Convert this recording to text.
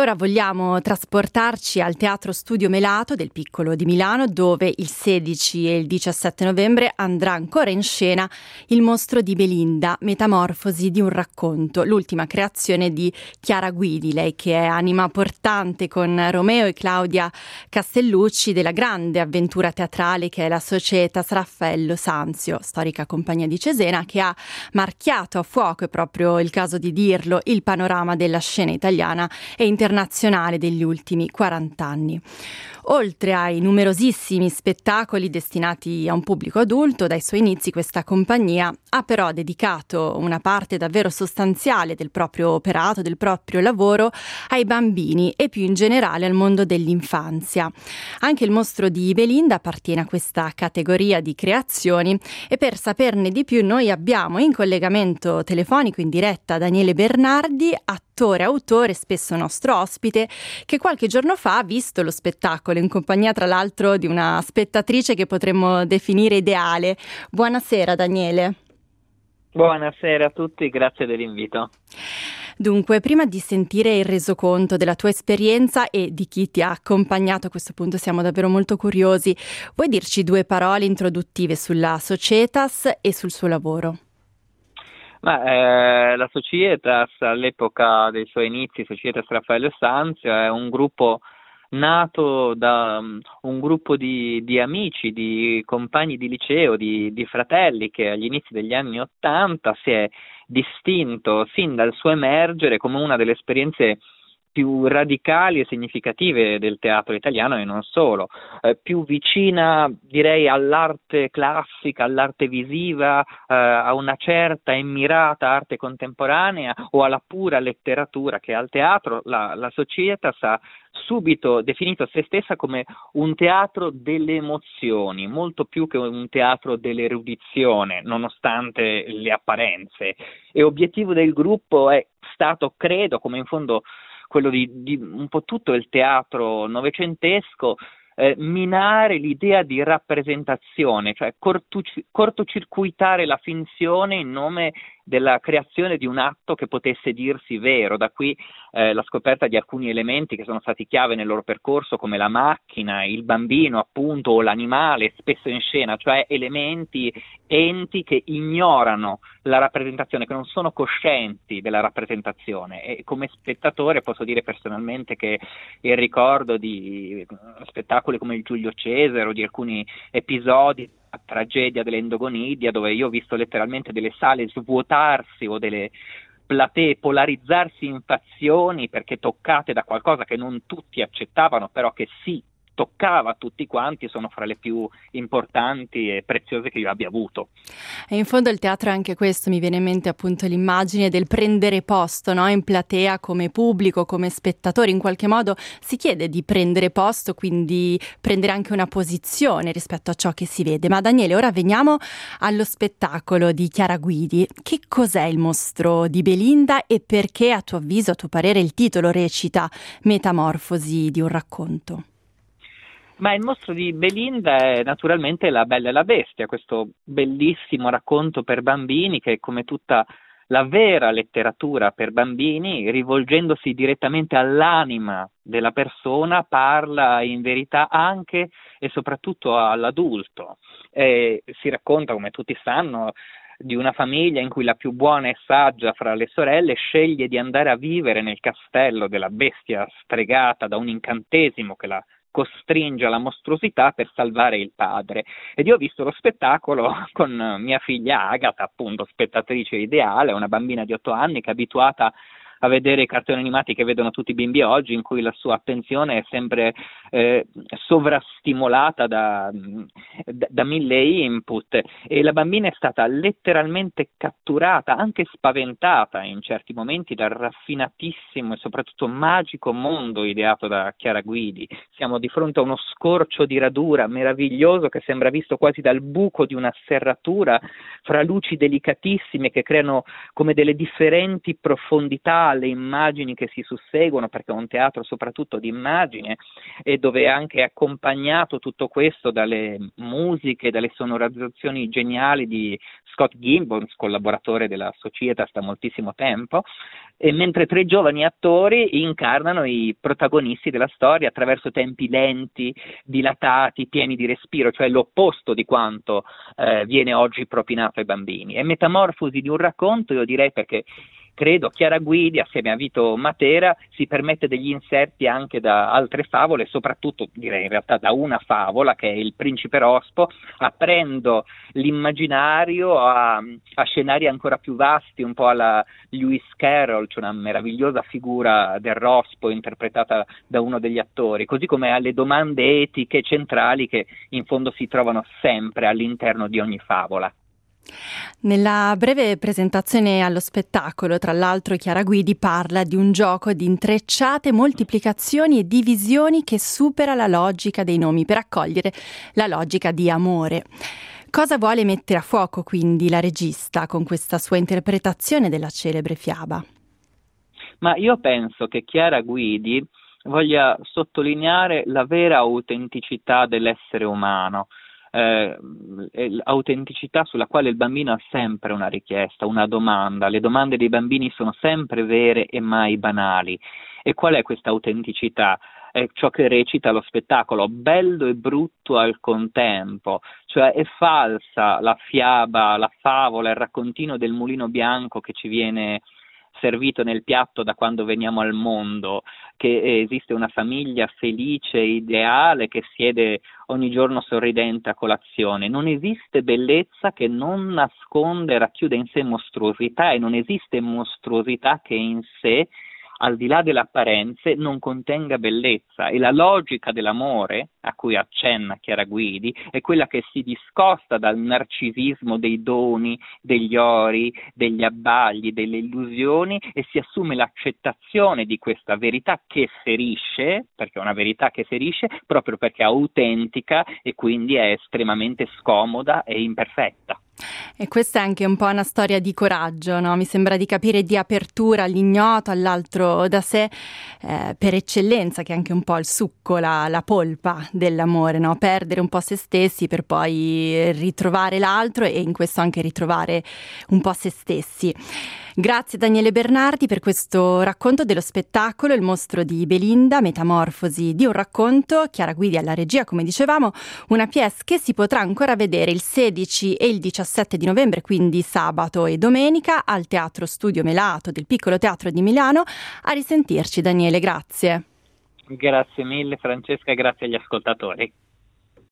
ora vogliamo trasportarci al Teatro Studio Melato del Piccolo di Milano, dove il 16 e il 17 novembre andrà ancora in scena Il mostro di Belinda, metamorfosi di un racconto, l'ultima creazione di Chiara Guidi, lei che è anima portante con Romeo e Claudia Castellucci della grande avventura teatrale che è la Societas Raffaello Sanzio, storica compagnia di Cesena, che ha marchiato a fuoco, è proprio il caso di dirlo, il panorama della scena italiana e internazionale degli ultimi 40 anni. Oltre ai numerosissimi spettacoli destinati a un pubblico adulto, dai suoi inizi questa compagnia ha però dedicato una parte davvero sostanziale del proprio operato, del proprio lavoro, ai bambini e più in generale al mondo dell'infanzia. Anche Il mostro di Belinda appartiene a questa categoria di creazioni e per saperne di più noi abbiamo in collegamento telefonico in diretta Daniele Bernardi, attore, autore, spesso nostro ospite, che qualche giorno fa ha visto lo spettacolo in compagnia tra l'altro di una spettatrice che potremmo definire ideale. Buonasera Daniele. Buonasera a tutti, grazie dell'invito. Dunque, prima di sentire il resoconto della tua esperienza e di chi ti ha accompagnato, a questo punto siamo davvero molto curiosi, vuoi dirci 2 parole introduttive sulla Societas e sul suo lavoro? La Societas all'epoca dei suoi inizi, Societas Raffaello Sanzio, è un gruppo nato da un gruppo di amici, di compagni di liceo, di fratelli che agli inizi degli anni '80 si è distinto sin dal suo emergere come una delle esperienze più radicali e significative del teatro italiano e non solo, più vicina direi all'arte classica, all'arte visiva, a una certa e mirata arte contemporanea o alla pura letteratura che al teatro. La Societas ha subito definito se stessa come un teatro delle emozioni, molto più che un teatro dell'erudizione, nonostante le apparenze. E obiettivo del gruppo è stato, credo, come in fondo quello di un po' tutto il teatro novecentesco, minare l'idea di rappresentazione, cioè cortocircuitare la finzione in nome della creazione di un atto che potesse dirsi vero. Da qui la scoperta di alcuni elementi che sono stati chiave nel loro percorso, come la macchina, il bambino appunto o l'animale spesso in scena, cioè elementi, enti che ignorano la rappresentazione, che non sono coscienti della rappresentazione. E come spettatore posso dire personalmente che il ricordo di spettacoli come il Giulio Cesare o di alcuni episodi, la tragedia dell'Endogonidia, dove io ho visto letteralmente delle sale svuotarsi o delle platee polarizzarsi in fazioni perché toccate da qualcosa che non tutti accettavano, però che sì, toccava a tutti quanti, sono fra le più importanti e preziose che io abbia avuto. E in fondo il teatro è anche questo, mi viene in mente appunto l'immagine del prendere posto, no? In platea come pubblico, come spettatori, in qualche modo si chiede di prendere posto, quindi prendere anche una posizione rispetto a ciò che si vede. Ma Daniele, ora veniamo allo spettacolo di Chiara Guidi. Che cos'è Il mostro di Belinda e perché a tuo avviso, a tuo parere, il titolo recita Metamorfosi di un racconto? Ma Il mostro di Belinda è naturalmente La Bella e la Bestia, questo bellissimo racconto per bambini che, come tutta la vera letteratura per bambini, rivolgendosi direttamente all'anima della persona, parla in verità anche e soprattutto all'adulto. Si racconta, come tutti sanno, di una famiglia in cui la più buona e saggia fra le sorelle sceglie di andare a vivere nel castello della bestia stregata da un incantesimo che la costringe alla mostruosità per salvare il padre. Ed io ho visto lo spettacolo con mia figlia Agata, appunto spettatrice ideale, una bambina di 8 anni che è abituata a vedere i cartoni animati che vedono tutti i bimbi oggi, in cui la sua attenzione è sempre sovrastimolata da 1000 input, e la bambina è stata letteralmente catturata, anche spaventata in certi momenti, dal raffinatissimo e soprattutto magico mondo ideato da Chiara Guidi. Siamo di fronte a uno scorcio di radura meraviglioso che sembra visto quasi dal buco di una serratura, fra luci delicatissime che creano come delle differenti profondità alle immagini che si susseguono, perché è un teatro soprattutto di immagine, e dove è anche accompagnato tutto questo dalle musiche, dalle sonorizzazioni geniali di Scott Gibbons, collaboratore della Societas da moltissimo tempo, e mentre 3 giovani attori incarnano i protagonisti della storia attraverso tempi lenti, dilatati, pieni di respiro, cioè l'opposto di quanto viene oggi propinato ai bambini. È metamorfosi di un racconto, io direi, perché credo Chiara Guidi, assieme a Vito Matera, si permette degli inserti anche da altre favole, soprattutto direi in realtà da una favola che è Il Principe Rospo, aprendo l'immaginario a scenari ancora più vasti, un po' alla Lewis Carroll, cioè una meravigliosa figura del Rospo interpretata da uno degli attori, così come alle domande etiche centrali che in fondo si trovano sempre all'interno di ogni favola. Nella breve presentazione allo spettacolo, tra l'altro, Chiara Guidi parla di un gioco di intrecciate moltiplicazioni e divisioni che supera la logica dei nomi per accogliere la logica di amore. Cosa vuole mettere a fuoco quindi la regista con questa sua interpretazione della celebre fiaba? Ma io penso che Chiara Guidi voglia sottolineare la vera autenticità dell'essere umano, autenticità sulla quale il bambino ha sempre una richiesta, una domanda. Le domande dei bambini sono sempre vere e mai banali. E qual è questa autenticità? È ciò che recita lo spettacolo, bello e brutto al contempo, cioè è falsa la fiaba, la favola, il raccontino del mulino bianco che ci viene servito nel piatto da quando veniamo al mondo, che esiste una famiglia felice, ideale, che siede ogni giorno sorridente a colazione. Non esiste bellezza che non nasconde e racchiude in sé mostruosità, e non esiste mostruosità che in sé, al di là delle apparenze, non contenga bellezza. E la logica dell'amore, a cui accenna Chiara Guidi, è quella che si discosta dal narcisismo dei doni, degli ori, degli abbagli, delle illusioni, e si assume l'accettazione di questa verità che ferisce, perché è una verità che ferisce, proprio perché è autentica e quindi è estremamente scomoda e imperfetta. E questa è anche un po' una storia di coraggio, no? Mi sembra di capire, di apertura all'ignoto, all'altro da sé, per eccellenza, che è anche un po' il succo, la polpa dell'amore, no? Perdere un po' se stessi per poi ritrovare l'altro, e in questo anche ritrovare un po' se stessi. Grazie Daniele Bernardi per questo racconto dello spettacolo Il mostro di Belinda, metamorfosi di un racconto. Chiara Guidi alla regia, come dicevamo, una pièce che si potrà ancora vedere il 16 e il 17 di novembre, quindi sabato e domenica, al Teatro Studio Melato del Piccolo Teatro di Milano. A risentirci Daniele, grazie. Grazie mille Francesca e grazie agli ascoltatori.